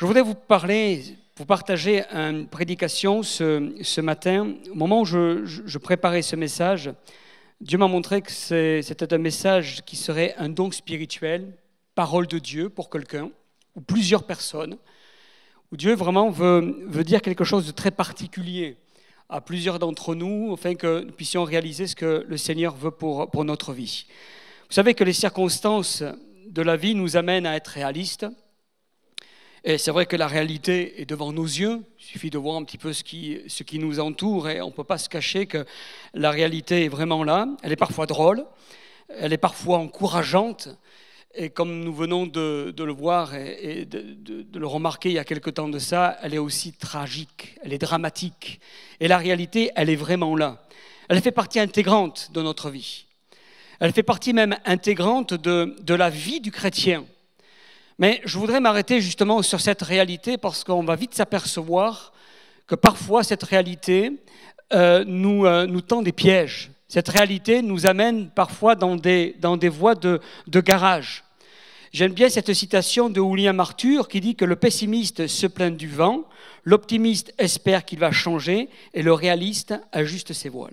voudrais vous partager une prédication ce matin. Au moment où je préparais ce message, Dieu m'a montré que c'était un message qui serait un don spirituel, parole de Dieu pour quelqu'un, ou plusieurs personnes, où Dieu vraiment veut dire quelque chose de très particulier à plusieurs d'entre nous, afin que nous puissions réaliser ce que le Seigneur veut pour notre vie. Vous savez que les circonstances de la vie nous amènent à être réalistes. Et c'est vrai que la réalité est devant nos yeux. Il suffit de voir un petit peu ce qui nous entoure et on ne peut pas se cacher que la réalité est vraiment là. Elle est parfois drôle, elle est parfois encourageante. Et comme nous venons de le voir et de le remarquer il y a quelque temps de ça, elle est aussi tragique, elle est dramatique. Et la réalité, elle est vraiment là. Elle fait partie intégrante de notre vie. Elle fait partie même intégrante de la vie du chrétien. Mais je voudrais m'arrêter justement sur cette réalité parce qu'on va vite s'apercevoir que parfois cette réalité nous tend des pièges. Cette réalité nous amène parfois dans des voies de garage. J'aime bien cette citation de William Arthur qui dit que le pessimiste se plaint du vent, l'optimiste espère qu'il va changer et le réaliste ajuste ses voiles.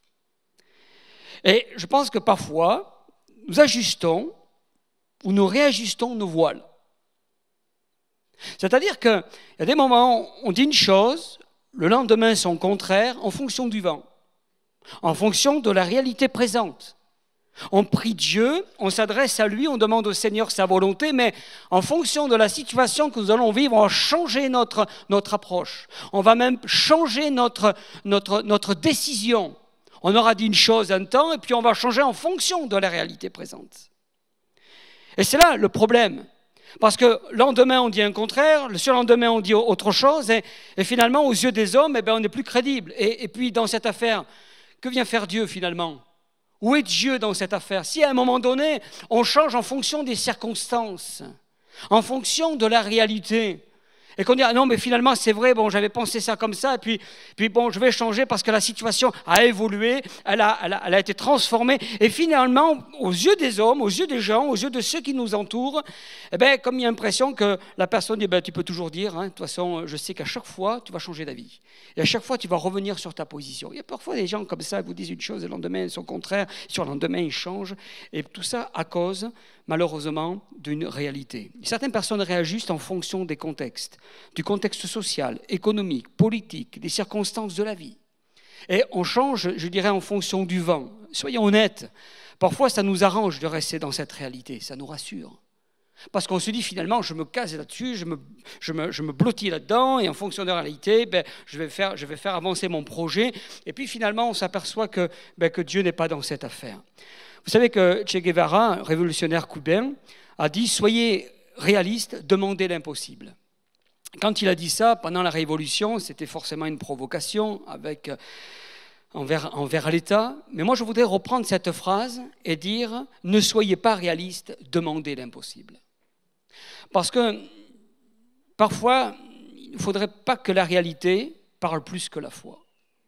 Et je pense que parfois, nous ajustons ou nous réajustons nos voiles. C'est-à-dire qu'il y a des moments où on dit une chose, le lendemain son contraire, en fonction du vent, en fonction de la réalité présente. On prie Dieu, on s'adresse à lui, on demande au Seigneur sa volonté, mais en fonction de la situation que nous allons vivre, on va changer notre approche. On va même changer notre décision. On aura dit une chose un temps et puis on va changer en fonction de la réalité présente. Et c'est là le problème. Parce que le lendemain, on dit un contraire, le surlendemain, on dit autre chose, et finalement, aux yeux des hommes, on n'est plus crédible. Et puis, dans cette affaire, que vient faire Dieu finalement ? Où est Dieu dans cette affaire ? Si à un moment donné, on change en fonction des circonstances, en fonction de la réalité, et qu'on dit, ah non, mais finalement, c'est vrai, bon, j'avais pensé ça comme ça, et puis bon, je vais changer parce que la situation a évolué, elle a été transformée, et finalement, aux yeux des hommes, aux yeux des gens, aux yeux de ceux qui nous entourent, comme il y a l'impression que la personne dit, tu peux toujours dire, de toute façon, je sais qu'à chaque fois, tu vas changer d'avis, et à chaque fois, tu vas revenir sur ta position. Il y a parfois des gens comme ça, qui vous disent une chose, et le lendemain, son contraire, sur le lendemain, ils changent, et tout ça à cause, malheureusement, d'une réalité. Certaines personnes réagissent en fonction des contextes, du contexte social, économique, politique, des circonstances de la vie. Et on change, je dirais, en fonction du vent. Soyons honnêtes, parfois ça nous arrange de rester dans cette réalité, ça nous rassure. Parce qu'on se dit finalement, je me case là-dessus, je me blottis là-dedans, et en fonction de la réalité, je vais faire avancer mon projet. Et puis finalement, on s'aperçoit que Dieu n'est pas dans cette affaire. Vous savez que Che Guevara, un révolutionnaire cubain, a dit « Soyez réalistes, demandez l'impossible ». Quand il a dit ça, pendant la Révolution, c'était forcément une provocation envers l'État. Mais moi, je voudrais reprendre cette phrase et dire « Ne soyez pas réalistes, demandez l'impossible ». Parce que parfois, il ne faudrait pas que la réalité parle plus que la foi.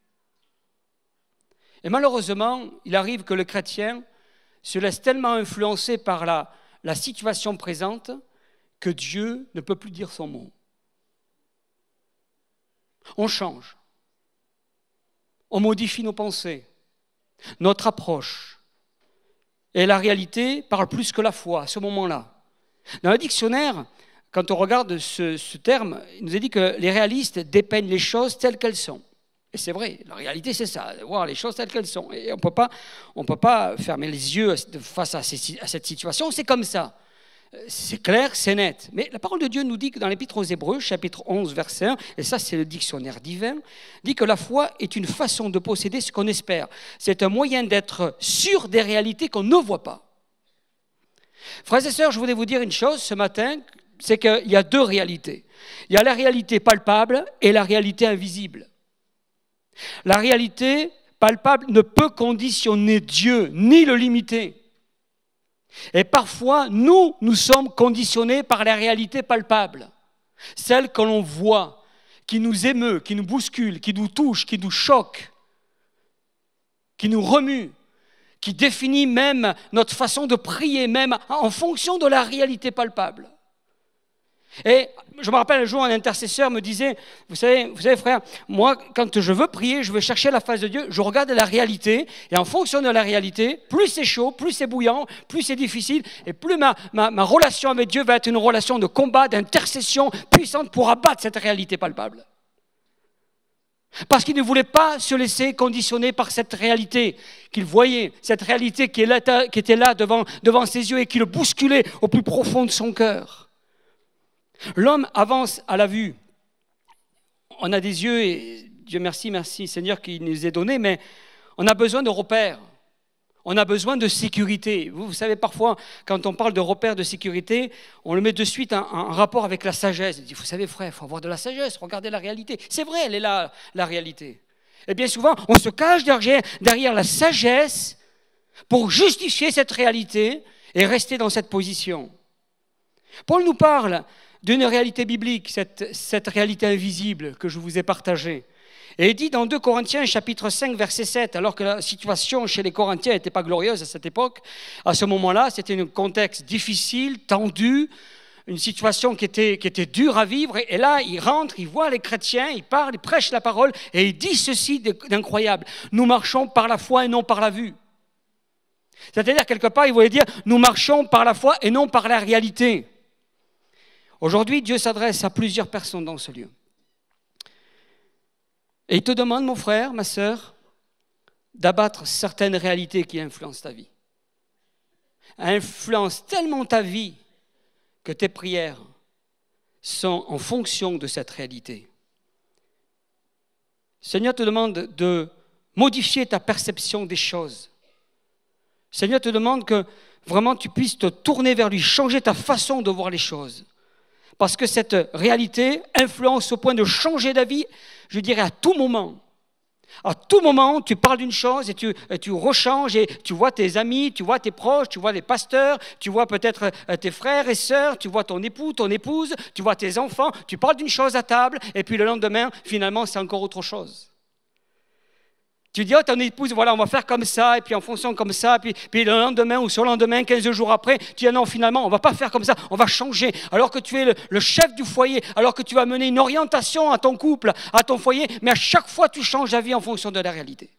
Et malheureusement, il arrive que le chrétien se laisse tellement influencer par la situation présente que Dieu ne peut plus dire son mot. On change, on modifie nos pensées, notre approche, et la réalité parle plus que la foi à ce moment-là. Dans le dictionnaire, quand on regarde ce terme, il nous est dit que les réalistes dépeignent les choses telles qu'elles sont. Et c'est vrai, la réalité c'est ça, voir les choses telles qu'elles sont. Et on ne peut pas fermer les yeux face à cette situation, c'est comme ça. C'est clair, c'est net. Mais la parole de Dieu nous dit que dans l'Épître aux Hébreux, chapitre 11, verset 1, et ça c'est le dictionnaire divin, dit que la foi est une façon de posséder ce qu'on espère. C'est un moyen d'être sûr des réalités qu'on ne voit pas. Frères et sœurs, je voulais vous dire une chose ce matin, c'est qu'il y a deux réalités. Il y a la réalité palpable et la réalité invisible. La réalité palpable ne peut conditionner Dieu, ni le limiter. Et parfois, nous sommes conditionnés par la réalité palpable, celle que l'on voit, qui nous émeut, qui nous bouscule, qui nous touche, qui nous choque, qui nous remue, qui définit même notre façon de prier, même en fonction de la réalité palpable. Et je me rappelle un jour, un intercesseur me disait, vous savez frère, moi quand je veux prier, je veux chercher la face de Dieu, je regarde la réalité, et en fonction de la réalité, plus c'est chaud, plus c'est bouillant, plus c'est difficile, et plus ma relation avec Dieu va être une relation de combat, d'intercession puissante pour abattre cette réalité palpable. Parce qu'il ne voulait pas se laisser conditionner par cette réalité qu'il voyait, cette réalité qui était là devant ses yeux et qui le bousculait au plus profond de son cœur. L'homme avance à la vue. On a des yeux, et Dieu merci Seigneur qui nous est donné, mais on a besoin de repères. On a besoin de sécurité. Vous savez, parfois, quand on parle de repères de sécurité, on le met de suite en rapport avec la sagesse. On dit, vous savez, frère, il faut avoir de la sagesse, regardez la réalité. C'est vrai, elle est là, la réalité. Et bien souvent, on se cache derrière la sagesse pour justifier cette réalité et rester dans cette position. Paul nous parle d'une réalité biblique, cette réalité invisible que je vous ai partagée. Et il dit dans 2 Corinthiens chapitre 5 verset 7, alors que la situation chez les Corinthiens n'était pas glorieuse à cette époque, à ce moment-là, c'était un contexte difficile, tendu, une situation qui était dure à vivre. Et là, il rentre, il voit les chrétiens, il parle, il prêche la parole, et il dit ceci d'incroyable. Nous marchons par la foi et non par la vue. C'est-à-dire, quelque part, il voulait dire, nous marchons par la foi et non par la réalité. Aujourd'hui, Dieu s'adresse à plusieurs personnes dans ce lieu. Et il te demande, mon frère, ma sœur, d'abattre certaines réalités qui influencent ta vie. Influencent tellement ta vie que tes prières sont en fonction de cette réalité. Le Seigneur te demande de modifier ta perception des choses. Le Seigneur te demande que vraiment tu puisses te tourner vers lui, changer ta façon de voir les choses. Parce que cette réalité influence au point de changer d'avis, je dirais à tout moment. À tout moment, tu parles d'une chose et tu rechanges et tu vois tes amis, tu vois tes proches, tu vois les pasteurs, tu vois peut-être tes frères et sœurs, tu vois ton époux, ton épouse, tu vois tes enfants, tu parles d'une chose à table et puis le lendemain, finalement, c'est encore autre chose. Tu dis, oh, ton épouse, voilà, on va faire comme ça, et puis en fonction comme ça, puis le lendemain ou sur le lendemain, 15 jours après, tu dis, non, finalement, on ne va pas faire comme ça, on va changer. Alors que tu es le chef du foyer, alors que tu vas mener une orientation à ton couple, à ton foyer, mais à chaque fois, tu changes la vie en fonction de la réalité.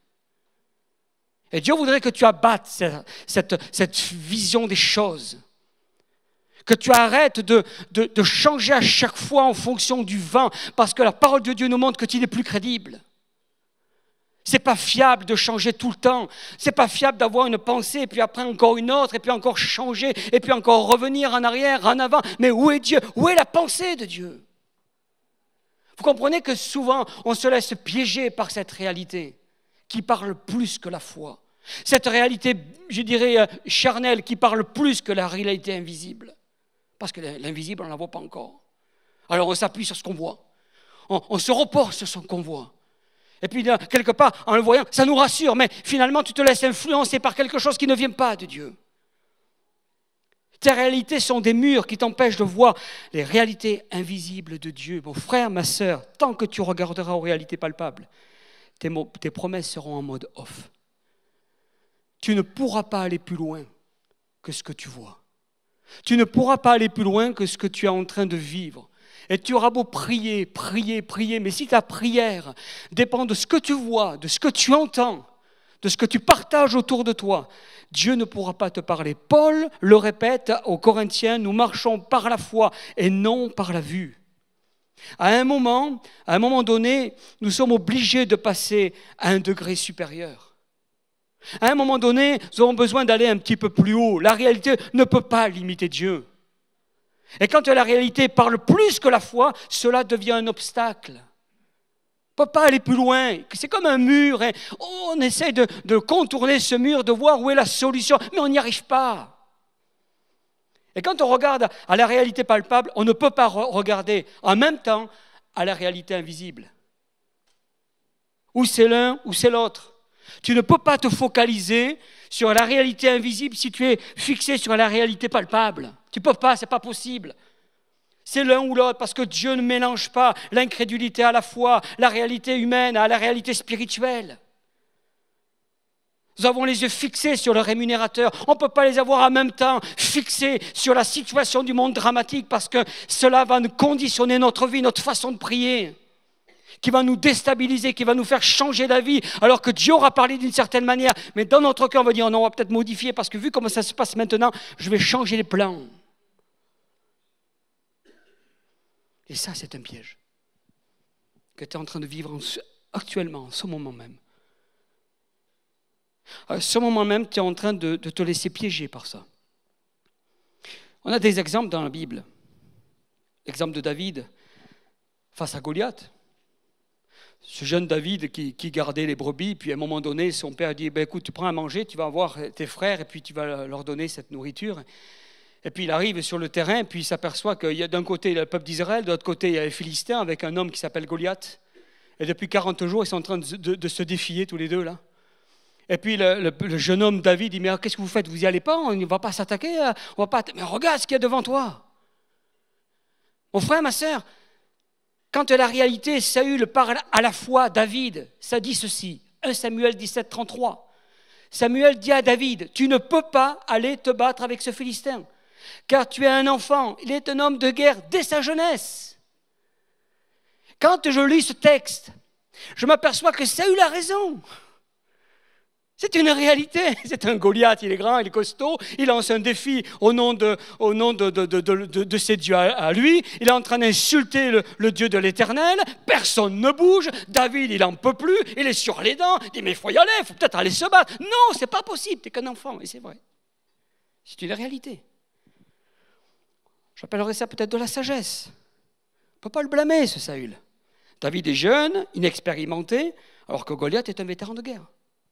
Et Dieu voudrait que tu abattes cette vision des choses. Que tu arrêtes de changer à chaque fois en fonction du vent, parce que la parole de Dieu nous montre que tu n'es plus crédible. C'est pas fiable de changer tout le temps. C'est pas fiable d'avoir une pensée, et puis après encore une autre, et puis encore changer, et puis encore revenir en arrière, en avant. Mais où est Dieu? Où est la pensée de Dieu? Vous comprenez que souvent, on se laisse piéger par cette réalité qui parle plus que la foi. Cette réalité, je dirais, charnelle, qui parle plus que la réalité invisible. Parce que l'invisible, on ne la voit pas encore. Alors on s'appuie sur ce qu'on voit. On se repose sur ce qu'on voit. Et puis, quelque part, en le voyant, ça nous rassure, mais finalement, tu te laisses influencer par quelque chose qui ne vient pas de Dieu. Tes réalités sont des murs qui t'empêchent de voir les réalités invisibles de Dieu. Mon frère, ma sœur, tant que tu regarderas aux réalités palpables, tes promesses seront en mode off. Tu ne pourras pas aller plus loin que ce que tu vois. Tu ne pourras pas aller plus loin que ce que tu es en train de vivre. Et tu auras beau prier, mais si ta prière dépend de ce que tu vois, de ce que tu entends, de ce que tu partages autour de toi, Dieu ne pourra pas te parler. Paul le répète aux Corinthiens, nous marchons par la foi et non par la vue. À un moment donné, nous sommes obligés de passer à un degré supérieur. À un moment donné, nous avons besoin d'aller un petit peu plus haut. La réalité ne peut pas limiter Dieu. Et quand la réalité parle plus que la foi, cela devient un obstacle. On ne peut pas aller plus loin. C'est comme un mur. Hein. On essaie de contourner ce mur, de voir où est la solution, mais on n'y arrive pas. Et quand on regarde à la réalité palpable, on ne peut pas regarder en même temps à la réalité invisible. Ou c'est l'un ou c'est l'autre. Tu ne peux pas te focaliser sur la réalité invisible si tu es fixé sur la réalité palpable. Tu ne peux pas, ce n'est pas possible. C'est l'un ou l'autre parce que Dieu ne mélange pas l'incrédulité à la foi, la réalité humaine à la réalité spirituelle. Nous avons les yeux fixés sur le rémunérateur. On ne peut pas les avoir en même temps fixés sur la situation du monde dramatique parce que cela va nous conditionner notre vie, notre façon de prier, qui va nous déstabiliser, qui va nous faire changer d'avis, alors que Dieu aura parlé d'une certaine manière. Mais dans notre cœur, on va dire non, on va peut-être modifier parce que vu comment ça se passe maintenant, je vais changer les plans. Et ça, c'est un piège que tu es en train de vivre actuellement, en ce moment même. À ce moment même, tu es en train de te laisser piéger par ça. On a des exemples dans la Bible. L'exemple de David face à Goliath. Ce jeune David qui gardait les brebis, puis à un moment donné, son père dit écoute, tu prends à manger, tu vas voir tes frères, et puis tu vas leur donner cette nourriture. Et puis il arrive sur le terrain, puis il s'aperçoit qu'il y a d'un côté le peuple d'Israël, de l'autre côté il y a les Philistins avec un homme qui s'appelle Goliath. Et depuis 40 jours, ils sont en train de se défier tous les deux là. Et puis le jeune homme David dit mais qu'est-ce que vous faites? Vous n'y allez pas? On ne va pas s'attaquer? On va pas. Mais regarde ce qu'il y a devant toi. Mon frère, ma sœur, quand la réalité, Saül parle à la fois David, ça dit ceci, 1 Samuel 17, 33. Samuel dit à David, tu ne peux pas aller te battre avec ce Philistin, car tu es un enfant, il est un homme de guerre dès sa jeunesse. Quand je lis ce texte, je m'aperçois que Saül a raison. C'est une réalité, c'est un Goliath, il est grand, il est costaud, il lance un défi au nom de ses dieux à lui, il est en train d'insulter le Dieu de l'Éternel, personne ne bouge, David il n'en peut plus, il est sur les dents, il dit mais il faut y aller, il faut peut-être aller se battre. Non, c'est pas possible, tu n'es qu'un enfant, et c'est vrai. C'est une réalité. J'appellerais ça peut-être de la sagesse. On ne peut pas le blâmer ce Saül. David est jeune, inexpérimenté, alors que Goliath est un vétéran de guerre.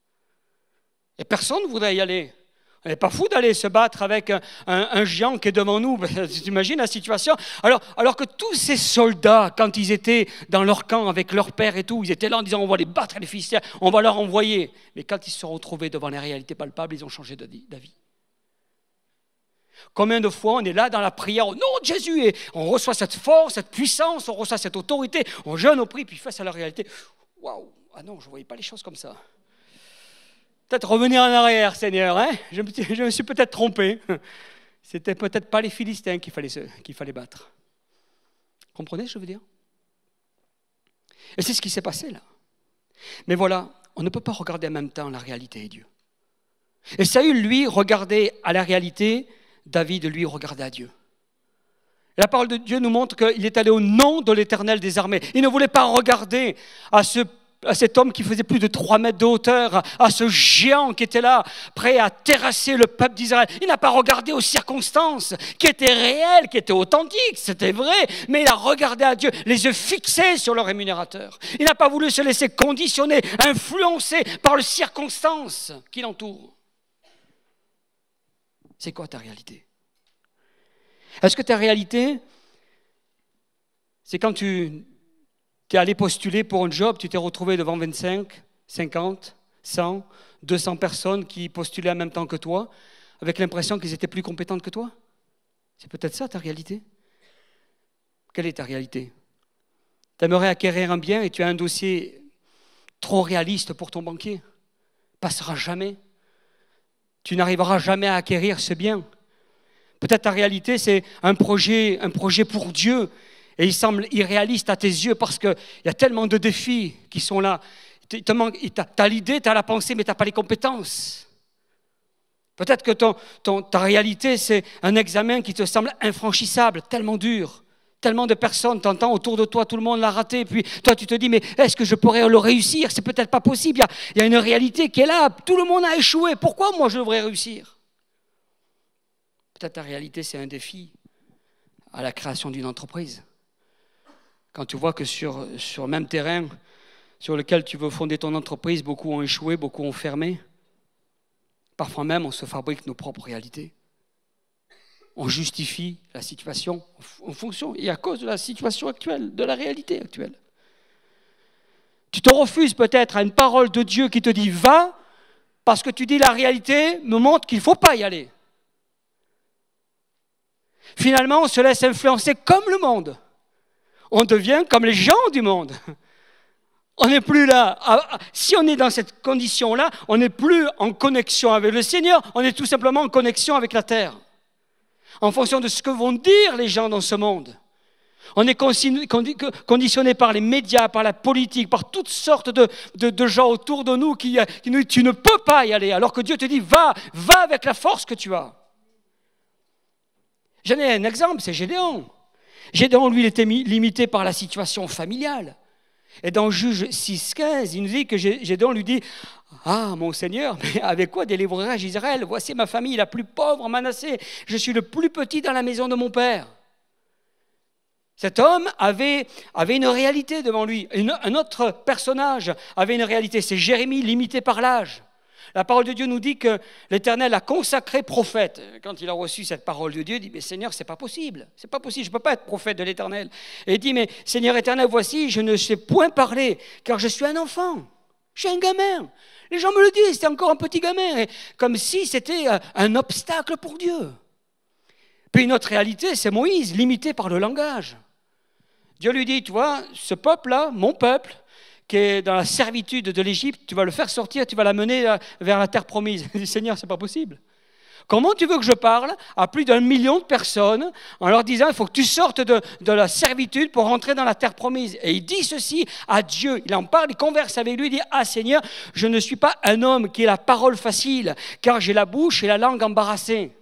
Et personne ne voudrait y aller. On n'est pas fou d'aller se battre avec un géant qui est devant nous. Tu imagines la situation? Alors que tous ces soldats, quand ils étaient dans leur camp avec leur père et tout, ils étaient là en disant on va les battre les Philistins, on va leur envoyer. Mais quand ils se sont retrouvés devant les réalités palpables, ils ont changé d'avis. Combien de fois on est là dans la prière au nom de Jésus et on reçoit cette force, cette puissance, on reçoit cette autorité, on jeûne au prix, puis face à la réalité, waouh, ah non, je ne voyais pas les choses comme ça. Peut-être revenir en arrière, Seigneur. Hein? Je me suis peut-être trompé. C'était peut-être pas les Philistins qu'il fallait battre. Comprenez ce que je veux dire? Et c'est ce qui s'est passé là. Mais voilà, on ne peut pas regarder en même temps la réalité et Dieu. Et Saül, lui, regardait à la réalité, David, lui, regardait à Dieu. La parole de Dieu nous montre qu'il est allé au nom de l'Éternel des armées. Il ne voulait pas regarder à cet homme qui faisait plus de 3 mètres de hauteur, à ce géant qui était là, prêt à terrasser le peuple d'Israël. Il n'a pas regardé aux circonstances qui étaient réelles, qui étaient authentiques, c'était vrai, mais il a regardé à Dieu, les yeux fixés sur le rémunérateur. Il n'a pas voulu se laisser conditionner, influencer par les circonstances qui l'entourent. C'est quoi ta réalité? Est-ce que ta réalité, c'est quand tu es allé postuler pour un job, tu t'es retrouvé devant 25, 50, 100, 200 personnes qui postulaient en même temps que toi, avec l'impression qu'ils étaient plus compétentes que toi? C'est peut-être ça ta réalité. Quelle est ta réalité? Tu aimerais acquérir un bien et tu as un dossier trop réaliste pour ton banquier. Passera jamais. Tu n'arriveras jamais à acquérir ce bien. Peut-être ta réalité, c'est un projet pour Dieu. Et il semble irréaliste à tes yeux parce qu'il y a tellement de défis qui sont là. Tu as l'idée, tu as la pensée, mais tu n'as pas les compétences. Peut-être que ta réalité, c'est un examen qui te semble infranchissable, tellement dur. Tellement de personnes, t'entends autour de toi, tout le monde l'a raté. Puis toi, tu te dis, mais est-ce que je pourrais le réussir? C'est peut-être pas possible. Il y a une réalité qui est là. Tout le monde a échoué. Pourquoi moi, je devrais réussir? Peut-être ta réalité, c'est un défi à la création d'une entreprise. Quand tu vois que sur le même terrain sur lequel tu veux fonder ton entreprise, beaucoup ont échoué, beaucoup ont fermé. Parfois même, on se fabrique nos propres réalités. On justifie la situation en fonction et à cause de la situation actuelle, de la réalité actuelle. Tu te refuses peut-être à une parole de Dieu qui te dit « va » parce que tu dis « la réalité me montre qu'il ne faut pas y aller ». Finalement, on se laisse influencer comme le monde. On devient comme les gens du monde. On n'est plus là. Si on est dans cette condition-là, on n'est plus en connexion avec le Seigneur, on est tout simplement en connexion avec la terre. En fonction de ce que vont dire les gens dans ce monde. On est conditionné par les médias, par la politique, par toutes sortes de gens autour de nous qui nous disent « tu ne peux pas y aller », alors que Dieu te dit « va avec la force que tu as ». J'en ai un exemple, c'est Gédéon. Gédéon, lui, il était limité par la situation familiale. Et dans Juge 6,15, il nous dit que Gédéon lui dit « Ah, mon Seigneur, mais avec quoi délivrerai-je Israël? Voici ma famille la plus pauvre, Manassé. Je suis le plus petit dans la maison de mon père. » Cet homme avait une réalité devant lui. Un autre personnage avait une réalité. C'est Jérémie, limité par l'âge. La parole de Dieu nous dit que l'Éternel a consacré prophète. Quand il a reçu cette parole de Dieu, il dit « Mais Seigneur, c'est pas possible. C'est pas possible, je ne peux pas être prophète de l'Éternel. » Et il dit « Mais Seigneur éternel, voici, je ne sais point parler, car je suis un enfant. Je suis un gamin. » Les gens me le disent, c'est encore un petit gamin. Et comme si c'était un obstacle pour Dieu. Puis une autre réalité, c'est Moïse, limité par le langage. Dieu lui dit « Tu vois, ce peuple-là, mon peuple, qui est dans la servitude de l'Égypte, tu vas le faire sortir, tu vas l'amener vers la terre promise. » Il dit « Seigneur, c'est pas possible. Comment tu veux que je parle à plus d'1 million de personnes en leur disant « Il faut que tu sortes de la servitude pour rentrer dans la terre promise. » Et il dit ceci à Dieu. Il en parle, il converse avec lui, il dit « Ah Seigneur, je ne suis pas un homme qui ait la parole facile, car j'ai la bouche et la langue embarrassées. » Il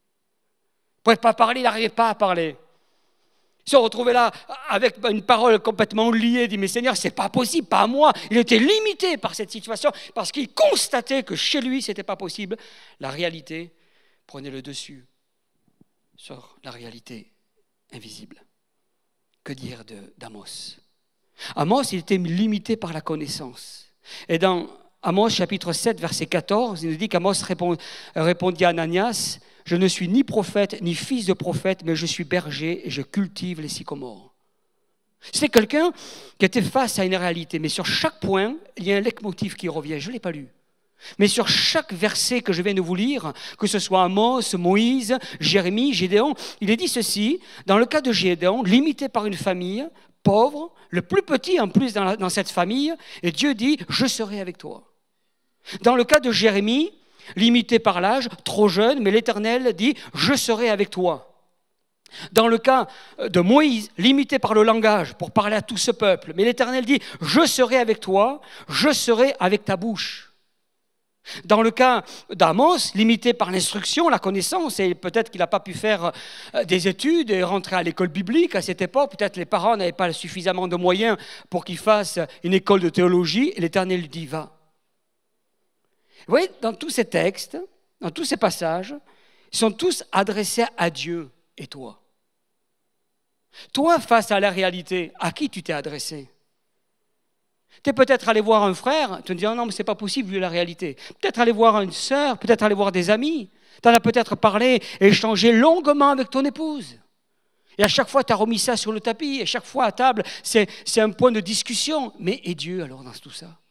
ne pouvait pas parler, il n'arrivait pas à parler. Se retrouver là avec une parole complètement liée, il dit « Mais Seigneur, ce n'est pas possible, pas à moi. » Il était limité par cette situation parce qu'il constatait que chez lui, ce n'était pas possible. La réalité prenait le dessus sur la réalité invisible. Que dire d'Amos? Amos, il était limité par la connaissance. Et dans Amos chapitre 7, verset 14, il nous dit qu'Amos répondit à Ananias « Je ne suis ni prophète, ni fils de prophète, mais je suis berger et je cultive les sycomores. » C'est quelqu'un qui était face à une réalité, mais sur chaque point, il y a un leitmotiv qui revient. Je ne l'ai pas lu. Mais sur chaque verset que je viens de vous lire, que ce soit Amos, Moïse, Jérémie, Gédéon, il est dit ceci, dans le cas de Gédéon, limité par une famille, pauvre, le plus petit en plus dans cette famille, et Dieu dit « Je serai avec toi ». Dans le cas de Jérémie, limité par l'âge, trop jeune, mais l'Éternel dit « Je serai avec toi ». Dans le cas de Moïse, limité par le langage pour parler à tout ce peuple, mais l'Éternel dit « Je serai avec toi, je serai avec ta bouche ». Dans le cas d'Amos, limité par l'instruction, la connaissance, et peut-être qu'il n'a pas pu faire des études et rentrer à l'école biblique à cette époque, peut-être les parents n'avaient pas suffisamment de moyens pour qu'il fasse une école de théologie, et l'Éternel lui dit « Va ». Vous voyez, dans tous ces textes, dans tous ces passages, ils sont tous adressés à Dieu et toi. Toi, face à la réalité, à qui tu t'es adressé? Tu es peut-être allé voir un frère, tu te dis oh non, mais ce n'est pas possible vu la réalité. Peut-être aller voir une sœur, peut-être aller voir des amis. Tu en as peut-être parlé et échangé longuement avec ton épouse. Et à chaque fois, tu as remis ça sur le tapis, et chaque fois à table, c'est un point de discussion. Mais et Dieu alors dans tout ça?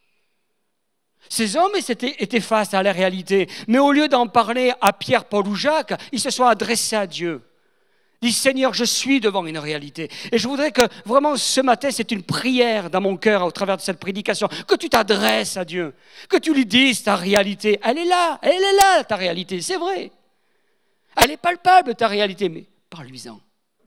Ces hommes étaient face à la réalité, mais au lieu d'en parler à Pierre, Paul ou Jacques, ils se sont adressés à Dieu. Ils disent Seigneur, je suis devant une réalité. Et je voudrais que vraiment ce matin, c'est une prière dans mon cœur au travers de cette prédication, que tu t'adresses à Dieu, que tu lui dises ta réalité. Elle est là ta réalité, c'est vrai. Elle est palpable ta réalité, mais parle-lui-en.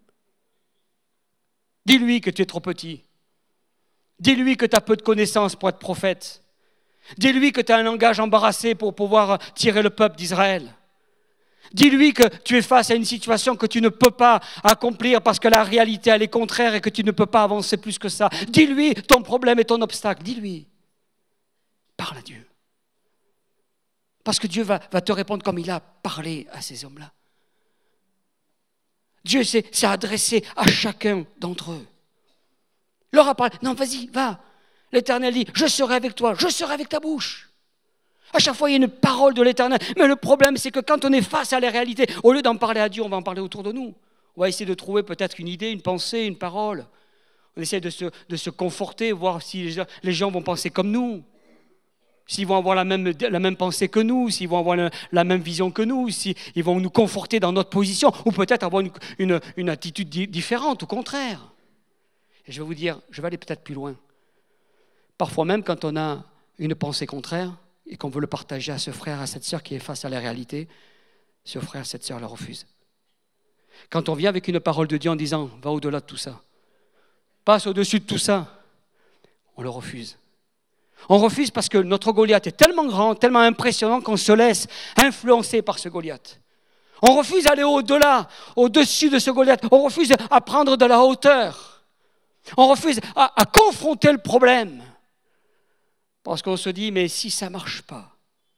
Dis-lui que tu es trop petit. Dis-lui que tu as peu de connaissances pour être prophète. Dis-lui que tu as un langage embarrassé pour pouvoir tirer le peuple d'Israël. Dis-lui que tu es face à une situation que tu ne peux pas accomplir parce que la réalité elle est contraire et que tu ne peux pas avancer plus que ça. Dis-lui ton problème et ton obstacle. Dis-lui. Parle à Dieu. Parce que Dieu va te répondre comme il a parlé à ces hommes-là. Dieu s'est adressé à chacun d'entre eux. Leur a parlé. Non, vas-y, va. L'Éternel dit, je serai avec toi, je serai avec ta bouche. À chaque fois, il y a une parole de l'Éternel. Mais le problème, c'est que quand on est face à la réalité, au lieu d'en parler à Dieu, on va en parler autour de nous. On va essayer de trouver peut-être une idée, une pensée, une parole. On essaie de se conforter, voir si les gens vont penser comme nous. S'ils vont avoir la même pensée que nous, s'ils vont avoir la même vision que nous, s'ils vont nous conforter dans notre position, ou peut-être avoir une attitude différente, au contraire. Et je vais vous dire, je vais aller peut-être plus loin. Parfois même, quand on a une pensée contraire et qu'on veut le partager à ce frère, à cette sœur qui est face à la réalité, ce frère, cette sœur la refuse. Quand on vient avec une parole de Dieu en disant « va au-delà de tout ça », passe au-dessus de tout ça, on le refuse. On refuse parce que notre Goliath est tellement grand, tellement impressionnant qu'on se laisse influencer par ce Goliath. On refuse d'aller au-delà, au-dessus de ce Goliath. On refuse à prendre de la hauteur. On refuse à confronter le problème. Parce qu'on se dit, mais si ça ne marche pas,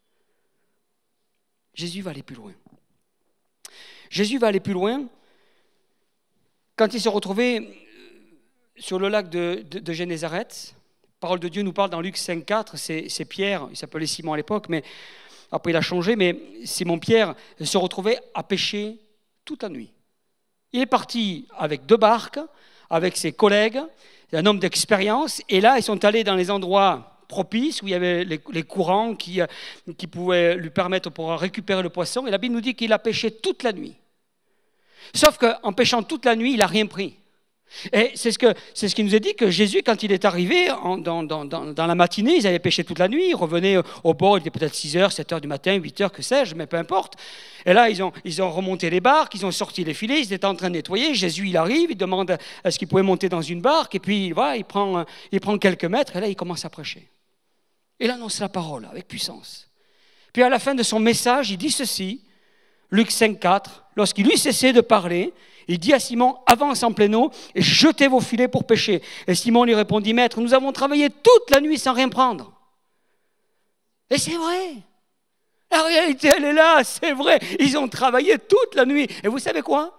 Jésus va aller plus loin. Jésus va aller plus loin quand il se retrouvait sur le lac de Génézareth. La parole de Dieu nous parle dans Luc 5,4, c'est Pierre, il s'appelait Simon à l'époque, mais après il a changé, mais Simon-Pierre se retrouvait à pêcher toute la nuit. Il est parti avec 2 barques, avec ses collègues, un homme d'expérience, et là ils sont allés dans les endroits propices où il y avait les courants qui pouvaient lui permettre de pouvoir récupérer le poisson, et la Bible nous dit qu'il a pêché toute la nuit. Sauf qu'en pêchant toute la nuit, il n'a rien pris. Et c'est ce qui nous est dit que Jésus, quand il est arrivé dans la matinée, ils avaient pêché toute la nuit, ils revenaient au bord, il était peut-être 6h, 7h du matin, 8h, que sais-je, mais peu importe. Et là, ils ont remonté les barques, ils ont sorti les filets, ils étaient en train de nettoyer. Jésus, il arrive, il demande est-ce qu'il pouvait monter dans une barque, et puis voilà, il prend quelques mètres, et là, il commence à prêcher. Il annonce la parole avec puissance. Puis à la fin de son message, il dit ceci, Luc 5,4, lorsqu'il lui cessait de parler, il dit à Simon, avance en pleine eau et jetez vos filets pour pêcher. Et Simon lui répondit, maître, nous avons travaillé toute la nuit sans rien prendre. Et c'est vrai. La réalité, elle est là, c'est vrai. Ils ont travaillé toute la nuit. Et vous savez quoi?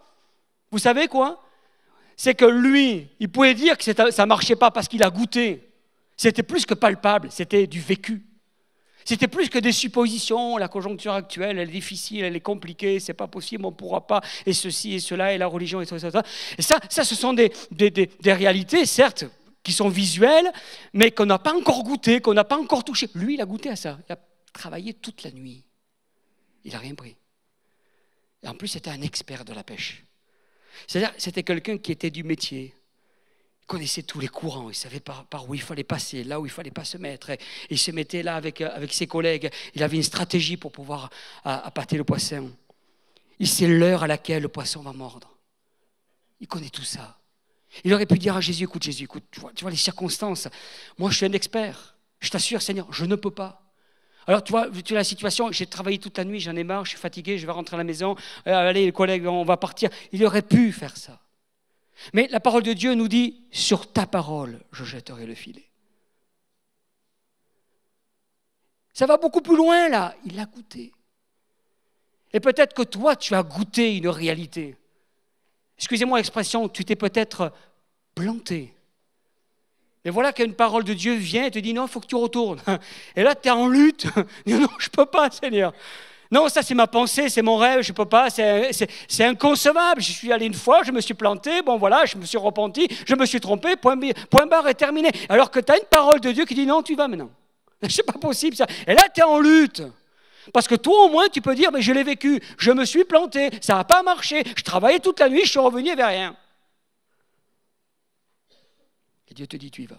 C'est que lui, il pouvait dire que ça ne marchait pas parce qu'il a goûté. C'était plus que palpable, c'était du vécu. C'était plus que des suppositions, la conjoncture actuelle, elle est difficile, elle est compliquée, c'est pas possible, on ne pourra pas, et ceci et cela, et la religion, et tout ça. Et ça, ce sont des réalités, certes, qui sont visuelles, mais qu'on n'a pas encore goûté, qu'on n'a pas encore touché. Lui, il a goûté à ça. Il a travaillé toute la nuit. Il n'a rien pris. Et en plus, c'était un expert de la pêche. C'est-à-dire, c'était quelqu'un qui était du métier. Il connaissait tous les courants, il savait par où il fallait passer, là où il ne fallait pas se mettre. Et il se mettait là avec ses collègues. Il avait une stratégie pour pouvoir appâter le poisson. Il sait l'heure à laquelle le poisson va mordre. Il connaît tout ça. Il aurait pu dire à Jésus, écoute, tu vois les circonstances. Moi, je suis un expert. Je t'assure, Seigneur, je ne peux pas. Alors, tu vois la situation, j'ai travaillé toute la nuit, j'en ai marre, je suis fatigué, je vais rentrer à la maison. Allez, les collègues, on va partir. Il aurait pu faire ça. Mais la parole de Dieu nous dit, sur ta parole, je jetterai le filet. Ça va beaucoup plus loin là, il l'a goûté. Et peut-être que toi, tu as goûté une réalité. Excusez-moi l'expression, tu t'es peut-être planté. Et voilà qu'une parole de Dieu vient et te dit, non, il faut que tu retournes. Et là, tu es en lutte. Non, je ne peux pas, Seigneur. Non, ça c'est ma pensée, c'est mon rêve, je ne peux pas, c'est inconcevable. Je suis allé une fois, je me suis planté, bon voilà, je me suis repenti, je me suis trompé, point barre est terminé. Alors que tu as une parole de Dieu qui dit non, tu vas maintenant. C'est pas possible ça. Et là, tu es en lutte. Parce que toi au moins, tu peux dire, mais je l'ai vécu, je me suis planté, ça n'a pas marché, je travaillais toute la nuit, je suis revenu, il n'y avait rien. Et Dieu te dit, tu y vas.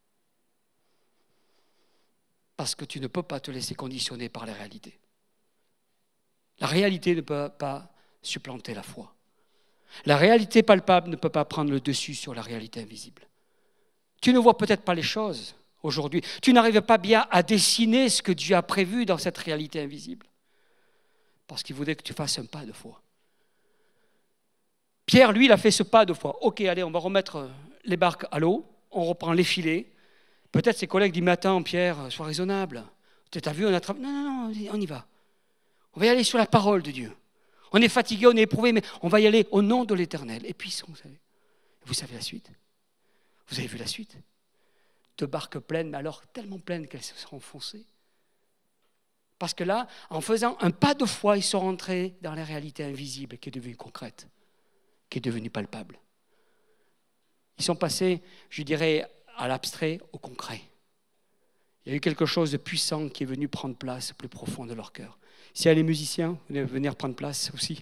Parce que tu ne peux pas te laisser conditionner par les réalités. La réalité ne peut pas supplanter la foi. La réalité palpable ne peut pas prendre le dessus sur la réalité invisible. Tu ne vois peut-être pas les choses aujourd'hui. Tu n'arrives pas bien à dessiner ce que Dieu a prévu dans cette réalité invisible. Parce qu'il voulait que tu fasses un pas de foi. Pierre, lui, il a fait ce pas de foi. Ok, allez, on va remettre les barques à l'eau. On reprend les filets. Peut-être ses collègues disent, mais attends, Pierre, sois raisonnable. Tu as vu, on a travaillé. Non, on y va. On va y aller sur la parole de Dieu. On est fatigué, on est éprouvé, mais on va y aller au nom de l'Éternel. Et puis, vous savez la suite. Vous avez vu la suite. 2 barques pleines, mais alors tellement pleines qu'elles se sont enfoncées. Parce que là, en faisant un pas de foi, ils sont rentrés dans la réalité invisible qui est devenue concrète, qui est devenue palpable. Ils sont passés, je dirais, à l'abstrait au concret. Il y a eu quelque chose de puissant qui est venu prendre place au plus profond de leur cœur. S'il y a les musiciens, venir prendre place aussi.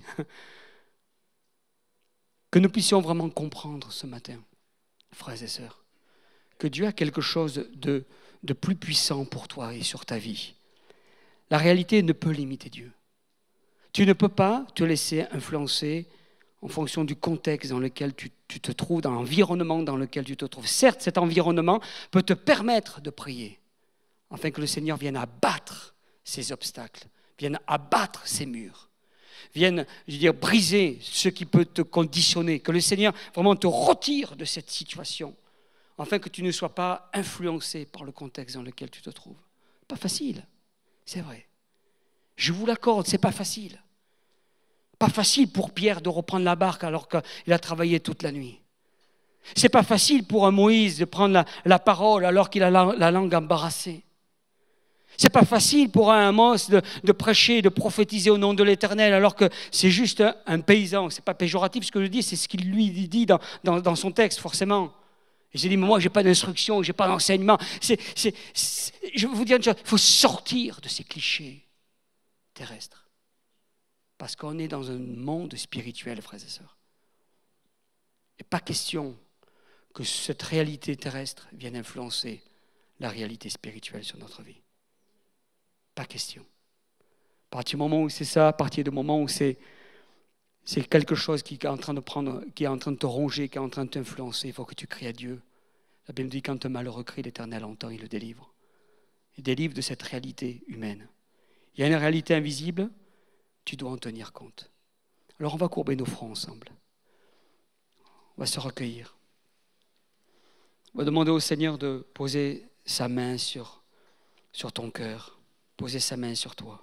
Que nous puissions vraiment comprendre ce matin, frères et sœurs, que Dieu a quelque chose de plus puissant pour toi et sur ta vie. La réalité ne peut limiter Dieu. Tu ne peux pas te laisser influencer en fonction du contexte dans lequel tu te trouves, dans l'environnement dans lequel tu te trouves. Certes, cet environnement peut te permettre de prier, afin que le Seigneur vienne abattre ces obstacles, vienne abattre ces murs, vienne, briser ce qui peut te conditionner, que le Seigneur vraiment te retire de cette situation, afin que tu ne sois pas influencé par le contexte dans lequel tu te trouves. Pas facile, c'est vrai. Je vous l'accorde, c'est pas facile. Pas facile pour Pierre de reprendre la barque alors qu'il a travaillé toute la nuit. C'est pas facile pour un Moïse de prendre la parole alors qu'il a la langue embarrassée. C'est pas facile pour un Amos de prêcher, de prophétiser au nom de l'Éternel alors que c'est juste un paysan. C'est pas péjoratif ce que je dis, c'est ce qu'il lui dit dans son texte forcément. Et j'ai dit, mais moi, je n'ai pas d'instruction, je n'ai pas d'enseignement. Je vais vous dire une chose, il faut sortir de ces clichés terrestres. Parce qu'on est dans un monde spirituel, frères et sœurs. Il n'est pas question que cette réalité terrestre vienne influencer la réalité spirituelle sur notre vie. Pas question. À partir du moment où c'est ça, à partir du moment où c'est quelque chose qui est en train de te ronger, qui est en train de t'influencer, il faut que tu cries à Dieu. La Bible dit, quand un malheureux crie, l'Éternel entend, il le délivre. Il délivre de cette réalité humaine. Il y a une réalité invisible, tu dois en tenir compte. Alors on va courber nos fronts ensemble. On va se recueillir. On va demander au Seigneur de poser sa main sur ton cœur, poser sa main sur toi.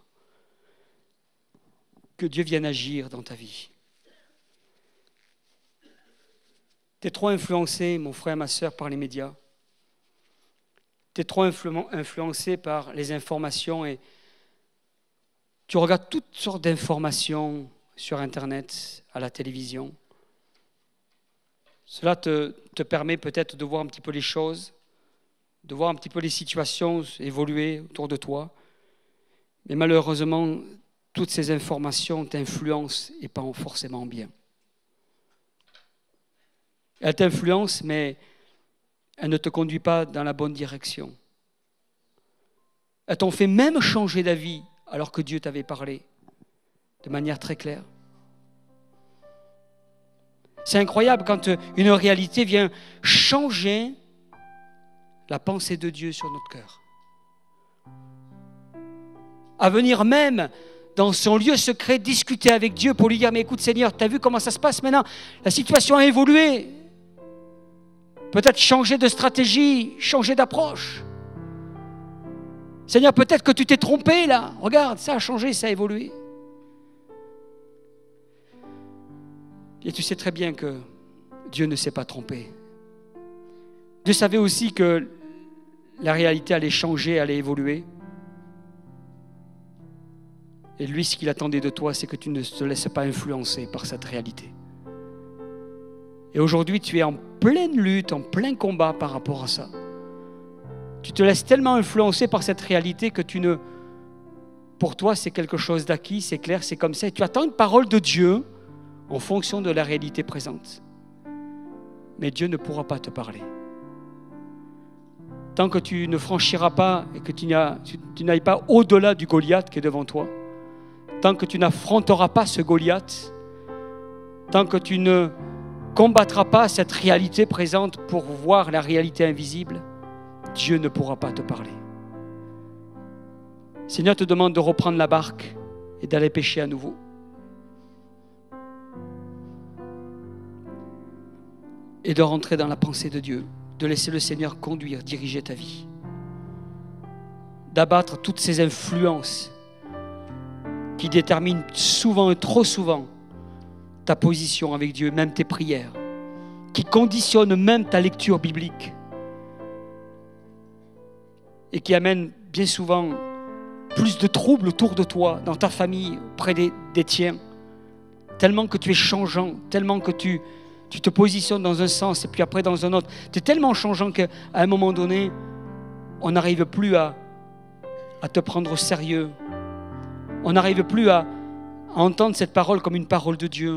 Que Dieu vienne agir dans ta vie. Tu es trop influencé, mon frère, ma sœur, par les médias. Tu es trop influencé par les informations et tu regardes toutes sortes d'informations sur Internet, à la télévision. Cela te permet peut-être de voir un petit peu les choses, de voir un petit peu les situations évoluer autour de toi. Mais malheureusement, toutes ces informations t'influencent et pas forcément bien. Elles t'influencent, mais elles ne te conduisent pas dans la bonne direction. Elles t'ont fait même changer d'avis alors que Dieu t'avait parlé de manière très claire. C'est incroyable quand une réalité vient changer la pensée de Dieu sur notre cœur. À venir même dans son lieu secret discuter avec Dieu pour lui dire, mais écoute Seigneur, tu as vu comment ça se passe maintenant? La situation a évolué. Peut-être changer de stratégie, changer d'approche. Seigneur, peut-être que tu t'es trompé là. Regarde, ça a changé, ça a évolué. Et tu sais très bien que Dieu ne s'est pas trompé. Dieu savait aussi que la réalité allait changer, allait évoluer. Et lui, ce qu'il attendait de toi, c'est que tu ne te laisses pas influencer par cette réalité. Et aujourd'hui, tu es en pleine lutte, en plein combat par rapport à ça. Tu te laisses tellement influencer par cette réalité que pour toi, c'est quelque chose d'acquis, c'est clair, c'est comme ça. Et tu attends une parole de Dieu en fonction de la réalité présente. Mais Dieu ne pourra pas te parler. Tant que tu ne franchiras pas et que tu n'ailles pas au-delà du Goliath qui est devant toi, tant que tu n'affronteras pas ce Goliath, tant que tu ne combattras pas cette réalité présente pour voir la réalité invisible, Dieu ne pourra pas te parler. Le Seigneur te demande de reprendre la barque et d'aller pêcher à nouveau. Et de rentrer dans la pensée de Dieu, de laisser le Seigneur conduire, diriger ta vie. D'abattre toutes ces influences qui déterminent souvent et trop souvent ta position avec Dieu, même tes prières, qui conditionnent même ta lecture biblique et qui amènent bien souvent plus de troubles autour de toi, dans ta famille, auprès des tiens, tellement que tu es changeant, tellement que tu te positionnes dans un sens et puis après dans un autre. Tu es tellement changeant qu'à un moment donné, on n'arrive plus à te prendre au sérieux. On n'arrive plus à entendre cette parole comme une parole de Dieu.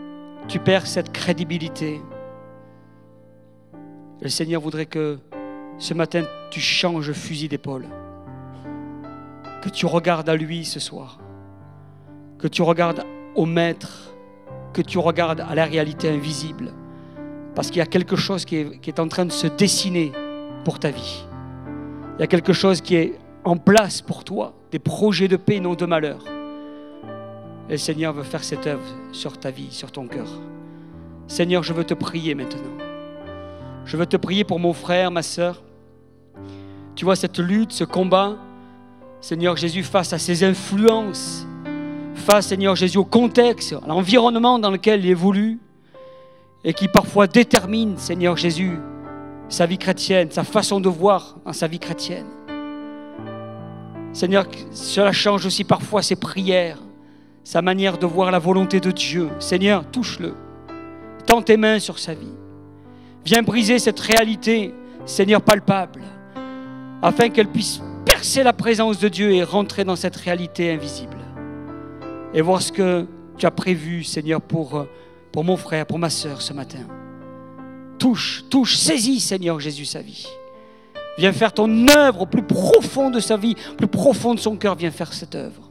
Tu perds cette crédibilité. Le Seigneur voudrait que ce matin, tu changes fusil d'épaule. Que tu regardes à lui ce soir. Que tu regardes au Maître. Que tu regardes à la réalité invisible. Parce qu'il y a quelque chose qui est en train de se dessiner pour ta vie. Il y a quelque chose qui est en place pour toi. Des projets de paix, non de malheur. Et le Seigneur veut faire cette œuvre sur ta vie, sur ton cœur. Seigneur, je veux te prier maintenant. Je veux te prier pour mon frère, ma sœur. Tu vois cette lutte, ce combat, Seigneur Jésus, face à ces influences, face, Seigneur Jésus, au contexte, à l'environnement dans lequel il évolue et qui parfois détermine, Seigneur Jésus, sa vie chrétienne, sa façon de voir dans sa vie chrétienne. Seigneur, cela change aussi parfois ses prières, sa manière de voir la volonté de Dieu. Seigneur, touche-le. Tends tes mains sur sa vie. Viens briser cette réalité, Seigneur, palpable, afin qu'elle puisse percer la présence de Dieu et rentrer dans cette réalité invisible. Et voir ce que tu as prévu, Seigneur, pour mon frère, pour ma sœur ce matin. Touche, saisis, Seigneur Jésus, sa vie. Viens faire ton œuvre au plus profond de sa vie, au plus profond de son cœur, viens faire cette œuvre.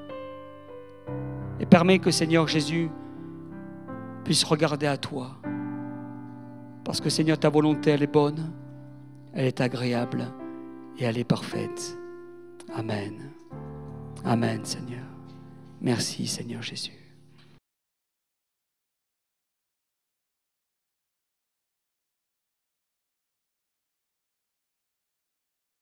Et permets que, Seigneur Jésus, puisse regarder à toi. Parce que, Seigneur, ta volonté, elle est bonne, elle est agréable et elle est parfaite. Amen. Amen, Seigneur. Merci, Seigneur Jésus.